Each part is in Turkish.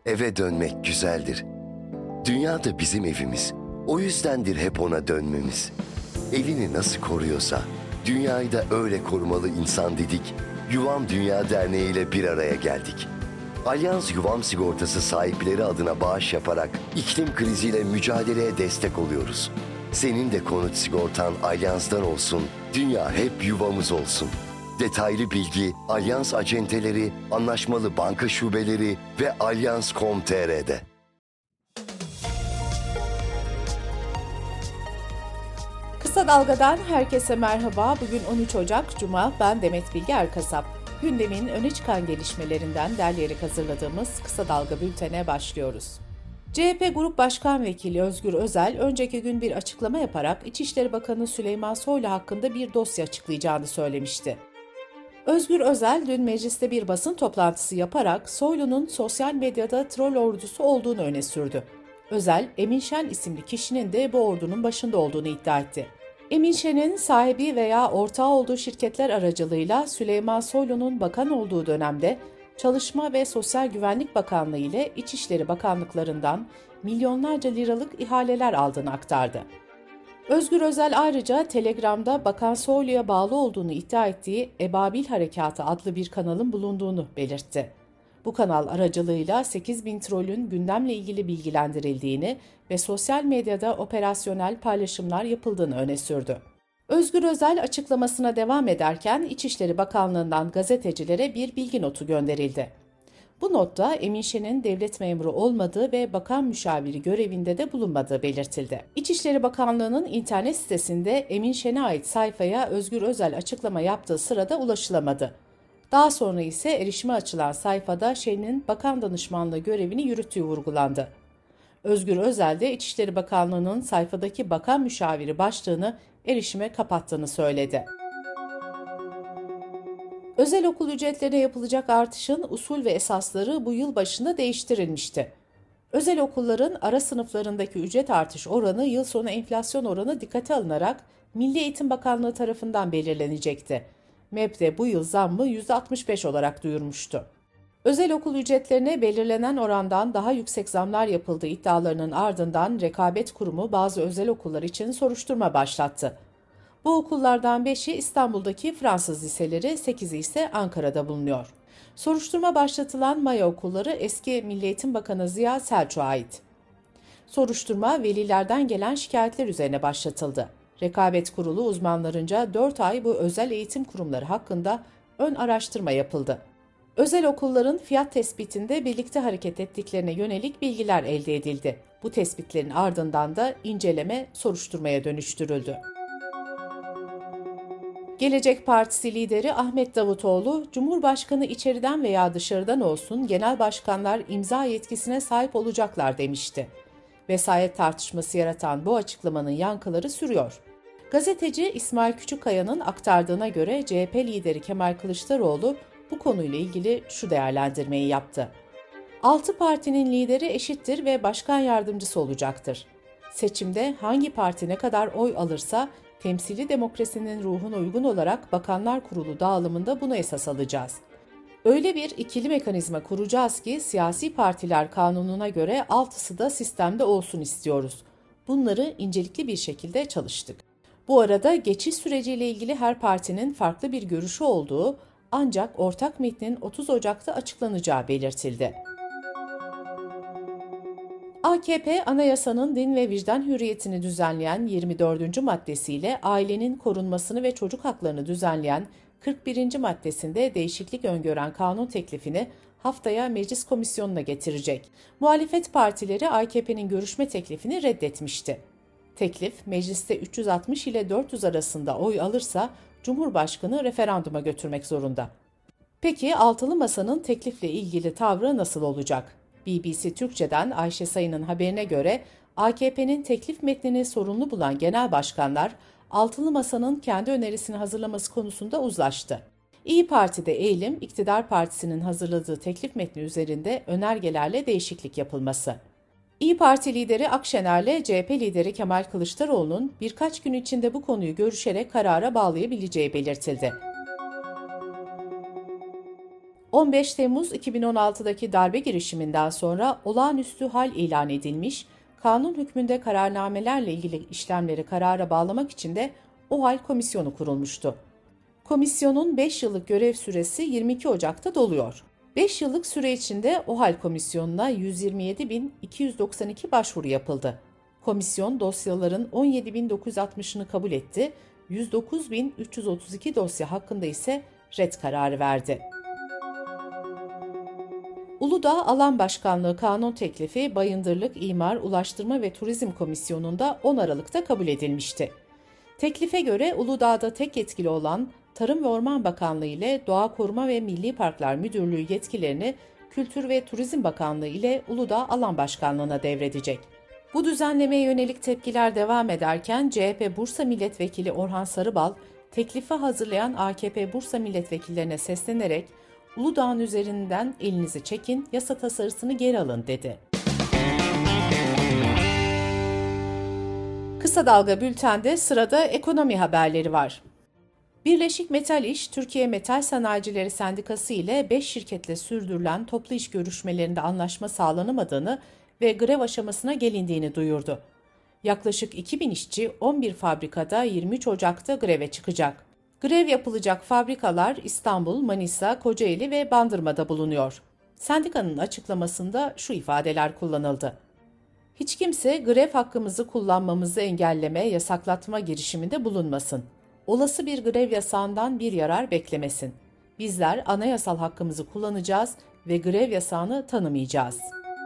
Eve dönmek güzeldir. Dünya da bizim evimiz. O yüzdendir hep ona dönmemiz. Evini nasıl koruyorsa, dünyayı da öyle korumalı insan dedik. Yuvam Dünya Derneği ile bir araya geldik. Alyans Yuvam Sigortası sahipleri adına bağış yaparak iklim kriziyle mücadeleye destek oluyoruz. Senin de konut sigortan Alyans'tan olsun, dünya hep yuvamız olsun. Detaylı bilgi Alyans acenteleri, anlaşmalı banka şubeleri ve alyans.com.tr'de. Kısa Dalga'dan herkese merhaba. Bugün 13 Ocak Cuma. Ben Demet Bilge Erkasap. Gündemin öne çıkan gelişmelerinden derleyerek hazırladığımız Kısa Dalga bültene başlıyoruz. CHP Grup Başkan Vekili Özgür Özel, önceki gün bir açıklama yaparak İçişleri Bakanı Süleyman Soylu hakkında bir dosya açıklayacağını söylemişti. Özgür Özel, dün mecliste bir basın toplantısı yaparak Soylu'nun sosyal medyada troll ordusu olduğunu öne sürdü. Özel, Emin Şen isimli kişinin de bu ordunun başında olduğunu iddia etti. Emin Şen'in sahibi veya ortağı olduğu şirketler aracılığıyla Süleyman Soylu'nun bakan olduğu dönemde Çalışma ve Sosyal Güvenlik Bakanlığı ile İçişleri Bakanlıklarından milyonlarca liralık ihaleler aldığını aktardı. Özgür Özel ayrıca Telegram'da Bakan Soylu'ya bağlı olduğunu iddia ettiği Ebabil Harekatı adlı bir kanalın bulunduğunu belirtti. Bu kanal aracılığıyla 8.000 trollün gündemle ilgili bilgilendirildiğini ve sosyal medyada operasyonel paylaşımlar yapıldığını öne sürdü. Özgür Özel açıklamasına devam ederken İçişleri Bakanlığı'ndan gazetecilere bir bilgi notu gönderildi. Bu notta Emin Şen'in devlet memuru olmadığı ve bakan müşaviri görevinde de bulunmadığı belirtildi. İçişleri Bakanlığı'nın internet sitesinde Emin Şen'e ait sayfaya Özgür Özel açıklama yaptığı sırada ulaşılamadı. Daha sonra ise erişime açılan sayfada Şen'in bakan danışmanlığı görevini yürüttüğü vurgulandı. Özgür Özel de İçişleri Bakanlığı'nın sayfadaki bakan müşaviri başlığını erişime kapattığını söyledi. Özel okul ücretlerine yapılacak artışın usul ve esasları bu yıl başında değiştirilmişti. Özel okulların ara sınıflarındaki ücret artış oranı yıl sonu enflasyon oranı dikkate alınarak Milli Eğitim Bakanlığı tarafından belirlenecekti. MEB de bu yıl zammı %65 olarak duyurmuştu. Özel okul ücretlerine belirlenen orandan daha yüksek zamlar yapıldığı iddialarının ardından Rekabet Kurumu bazı özel okullar için soruşturma başlattı. Bu okullardan 5'i İstanbul'daki Fransız liseleri, 8'i ise Ankara'da bulunuyor. Soruşturma başlatılan Maya okulları eski Milli Eğitim Bakanı Ziya Selçuk'a ait. Soruşturma velilerden gelen şikayetler üzerine başlatıldı. Rekabet Kurulu uzmanlarınca 4 ay bu özel eğitim kurumları hakkında ön araştırma yapıldı. Özel okulların fiyat tespitinde birlikte hareket ettiklerine yönelik bilgiler elde edildi. Bu tespitlerin ardından da inceleme soruşturmaya dönüştürüldü. Gelecek Partisi lideri Ahmet Davutoğlu, Cumhurbaşkanı içeriden veya dışarıdan olsun genel başkanlar imza yetkisine sahip olacaklar demişti. Vesayet tartışması yaratan bu açıklamanın yankıları sürüyor. Gazeteci İsmail Küçükkaya'nın aktardığına göre CHP lideri Kemal Kılıçdaroğlu bu konuyla ilgili şu değerlendirmeyi yaptı. 6 partinin lideri eşittir ve başkan yardımcısı olacaktır. Seçimde hangi parti ne kadar oy alırsa temsili demokrasinin ruhuna uygun olarak Bakanlar Kurulu dağılımında bunu esas alacağız. Öyle bir ikili mekanizma kuracağız ki siyasi partiler kanununa göre 6'sı da sistemde olsun istiyoruz. Bunları incelikli bir şekilde çalıştık. Bu arada geçiş süreciyle ilgili her partinin farklı bir görüşü olduğu ancak ortak metnin 30 Ocak'ta açıklanacağı belirtildi. AKP, anayasanın din ve vicdan hürriyetini düzenleyen 24. maddesiyle ailenin korunmasını ve çocuk haklarını düzenleyen 41. maddesinde değişiklik öngören kanun teklifini haftaya meclis komisyonuna getirecek. Muhalefet partileri AKP'nin görüşme teklifini reddetmişti. Teklif, mecliste 360 ile 400 arasında oy alırsa Cumhurbaşkanı referanduma götürmek zorunda. Peki Altılı Masa'nın teklifle ilgili tavrı nasıl olacak? BBC Türkçe'den Ayşe Sayın'ın haberine göre AKP'nin teklif metnini sorunlu bulan genel başkanlar, Altılı Masa'nın kendi önerisini hazırlaması konusunda uzlaştı. İyi Parti'de eğilim, İktidar Partisi'nin hazırladığı teklif metni üzerinde önergelerle değişiklik yapılması. İyi Parti lideri Akşener'le CHP lideri Kemal Kılıçdaroğlu'nun birkaç gün içinde bu konuyu görüşerek karara bağlayabileceği belirtildi. 15 Temmuz 2016'daki darbe girişiminden sonra olağanüstü hal ilan edilmiş, kanun hükmünde kararnamelerle ilgili işlemleri karara bağlamak için de OHAL Komisyonu kurulmuştu. Komisyonun 5 yıllık görev süresi 22 Ocak'ta doluyor. 5 yıllık süre içinde OHAL Komisyonu'na 127.292 başvuru yapıldı. Komisyon dosyaların 17.960'ını kabul etti, 109.332 dosya hakkında ise red kararı verdi. Uludağ Alan Başkanlığı kanun teklifi Bayındırlık, İmar, Ulaştırma ve Turizm Komisyonu'nda 10 Aralık'ta kabul edilmişti. Teklife göre Uludağ'da tek yetkili olan Tarım ve Orman Bakanlığı ile Doğa Koruma ve Milli Parklar Müdürlüğü yetkilerini Kültür ve Turizm Bakanlığı ile Uludağ Alan Başkanlığı'na devredecek. Bu düzenlemeye yönelik tepkiler devam ederken CHP Bursa Milletvekili Orhan Sarıbal, teklifi hazırlayan AKP Bursa milletvekillerine seslenerek Uludağ'ın üzerinden elinizi çekin, yasa tasarısını geri alın dedi. Kısa Dalga Bülten'de sırada ekonomi haberleri var. Birleşik Metal İş, Türkiye Metal Sanayicileri Sendikası ile 5 şirketle sürdürülen toplu iş görüşmelerinde anlaşma sağlanamadığını ve grev aşamasına gelindiğini duyurdu. Yaklaşık 2000 işçi 11 fabrikada 23 Ocak'ta greve çıkacak. Grev yapılacak fabrikalar İstanbul, Manisa, Kocaeli ve Bandırma'da bulunuyor. Sendikanın açıklamasında şu ifadeler kullanıldı. Hiç kimse grev hakkımızı kullanmamızı engelleme, yasaklatma girişiminde bulunmasın. Olası bir grev yasağından bir yarar beklemesin. Bizler anayasal hakkımızı kullanacağız ve grev yasağını tanımayacağız.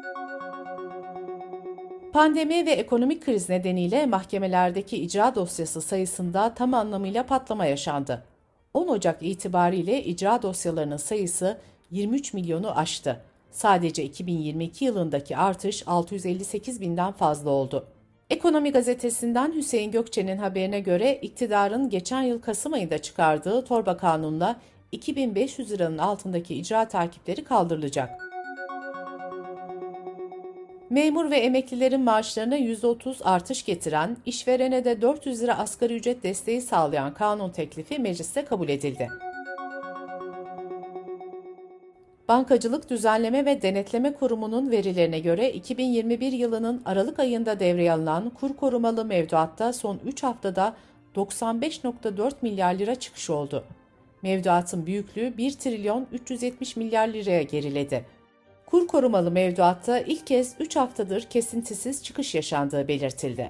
Pandemi ve ekonomik kriz nedeniyle mahkemelerdeki icra dosyası sayısında tam anlamıyla patlama yaşandı. 10 Ocak itibariyle icra dosyalarının sayısı 23 milyonu aştı. Sadece 2022 yılındaki artış 658 binden fazla oldu. Ekonomi gazetesinden Hüseyin Gökçe'nin haberine göre iktidarın geçen yıl Kasım ayında çıkardığı torba kanunla 2500 liranın altındaki icra takipleri kaldırılacak. Memur ve emeklilerin maaşlarına %30 artış getiren, işverene de 400 lira asgari ücret desteği sağlayan kanun teklifi mecliste kabul edildi. Bankacılık Düzenleme ve Denetleme Kurumu'nun verilerine göre 2021 yılının Aralık ayında devreye alınan kur korumalı mevduatta son 3 haftada 95,4 milyar lira çıkış oldu. Mevduatın büyüklüğü 1 trilyon 370 milyar liraya geriledi. Kur korumalı mevduatta ilk kez 3 haftadır kesintisiz çıkış yaşandığı belirtildi.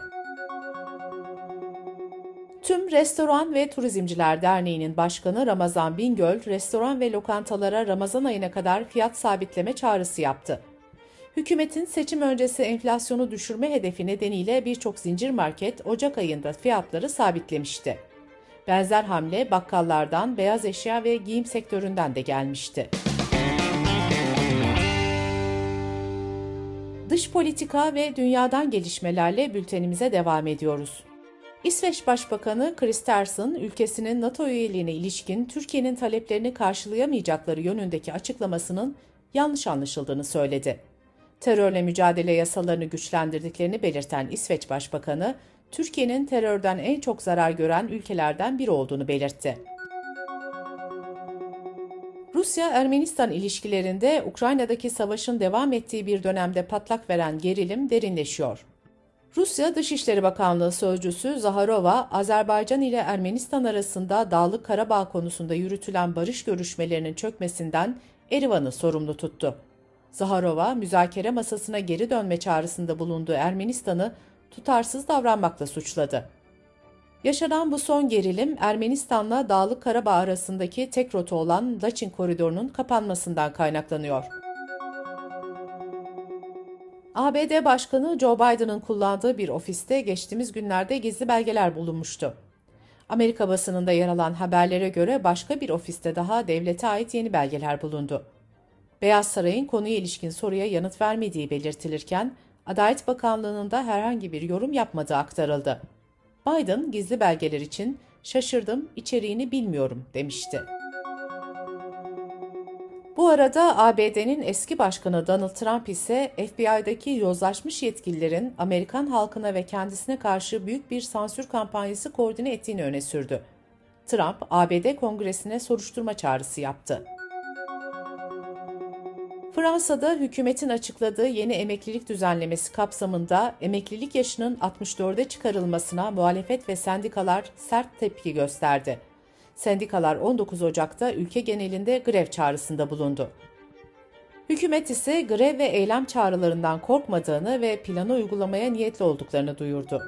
Tüm Restoran ve Turizmciler Derneği'nin başkanı Ramazan Bingöl, restoran ve lokantalara Ramazan ayına kadar fiyat sabitleme çağrısı yaptı. Hükümetin seçim öncesi enflasyonu düşürme hedefi nedeniyle birçok zincir market Ocak ayında fiyatları sabitlemişti. Benzer hamle bakkallardan, beyaz eşya ve giyim sektöründen de gelmişti. Dış politika ve dünyadan gelişmelerle bültenimize devam ediyoruz. İsveç Başbakanı Kristersson, ülkesinin NATO üyeliğine ilişkin Türkiye'nin taleplerini karşılayamayacakları yönündeki açıklamasının yanlış anlaşıldığını söyledi. Terörle mücadele yasalarını güçlendirdiklerini belirten İsveç Başbakanı, Türkiye'nin terörden en çok zarar gören ülkelerden biri olduğunu belirtti. Rusya-Ermenistan ilişkilerinde Ukrayna'daki savaşın devam ettiği bir dönemde patlak veren gerilim derinleşiyor. Rusya Dışişleri Bakanlığı Sözcüsü Zaharova, Azerbaycan ile Ermenistan arasında Dağlık Karabağ konusunda yürütülen barış görüşmelerinin çökmesinden Erivan'ı sorumlu tuttu. Zaharova, müzakere masasına geri dönme çağrısında bulunduğu Ermenistan'ı tutarsız davranmakla suçladı. Yaşanan bu son gerilim, Ermenistan'la Dağlık Karabağ arasındaki tek rota olan Laçin koridorunun kapanmasından kaynaklanıyor. ABD Başkanı Joe Biden'ın kullandığı bir ofiste geçtiğimiz günlerde gizli belgeler bulunmuştu. Amerika basınında yer alan haberlere göre başka bir ofiste daha devlete ait yeni belgeler bulundu. Beyaz Saray'ın konuya ilişkin soruya yanıt vermediği belirtilirken, Adalet Bakanlığı'nın da herhangi bir yorum yapmadığı aktarıldı. Biden, gizli belgeler için "Şaşırdım, içeriğini bilmiyorum" demişti. Bu arada ABD'nin eski başkanı Donald Trump ise FBI'daki yozlaşmış yetkililerin Amerikan halkına ve kendisine karşı büyük bir sansür kampanyası koordine ettiğini öne sürdü. Trump, ABD Kongresi'ne soruşturma çağrısı yaptı. Fransa'da hükümetin açıkladığı yeni emeklilik düzenlemesi kapsamında emeklilik yaşının 64'e çıkarılmasına muhalefet ve sendikalar sert tepki gösterdi. Sendikalar 19 Ocak'ta ülke genelinde grev çağrısında bulundu. Hükümet ise grev ve eylem çağrılarından korkmadığını ve planı uygulamaya niyetli olduklarını duyurdu.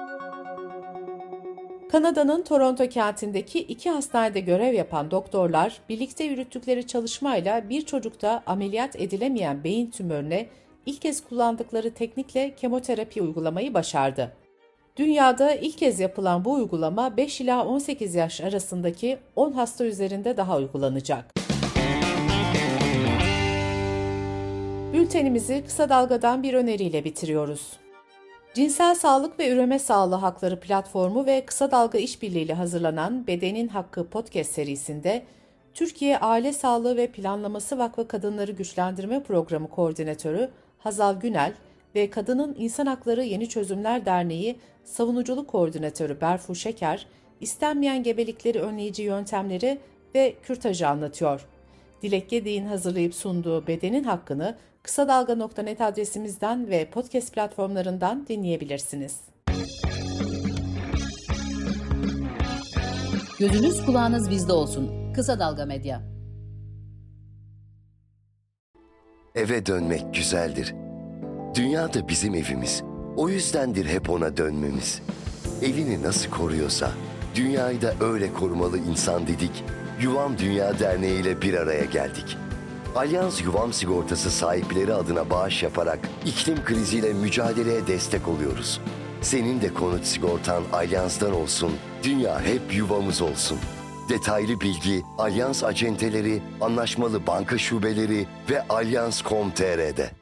Kanada'nın Toronto kentindeki 2 hastanede görev yapan doktorlar, birlikte yürüttükleri çalışmayla bir çocukta ameliyat edilemeyen beyin tümörüne ilk kez kullandıkları teknikle kemoterapi uygulamayı başardı. Dünyada ilk kez yapılan bu uygulama 5 ila 18 yaş arasındaki 10 hasta üzerinde daha uygulanacak. Bültenimizi kısa dalgadan bir öneriyle bitiriyoruz. Cinsel Sağlık ve Üreme Sağlığı Hakları Platformu ve Kısa Dalga İşbirliği ile hazırlanan Bedenin Hakkı podcast serisinde Türkiye Aile Sağlığı ve Planlaması Vakfı Kadınları Güçlendirme Programı Koordinatörü Hazal Günel ve Kadının İnsan Hakları Yeni Çözümler Derneği Savunuculuk Koordinatörü Berfu Şeker, istenmeyen gebelikleri önleyici yöntemleri ve kürtajı anlatıyor. Dilek Gedik'in hazırlayıp sunduğu Bedenin Hakkı'nı Kısa Dalga.net adresimizden ve podcast platformlarından dinleyebilirsiniz. Gözünüz kulağınız bizde olsun. Kısa Dalga Medya. Eve dönmek güzeldir. Dünya da bizim evimiz. O yüzdendir hep ona dönmemiz. Evini nasıl koruyorsa, dünyayı da öyle korumalı insan dedik. Yuvam Dünya Derneği ile bir araya geldik. Alyans Yuvam Sigortası sahipleri adına bağış yaparak iklim kriziyle mücadeleye destek oluyoruz. Senin de konut sigortan Alyans'tan olsun, dünya hep yuvamız olsun. Detaylı bilgi Alyans acenteleri, anlaşmalı banka şubeleri ve alyans.com.tr'de.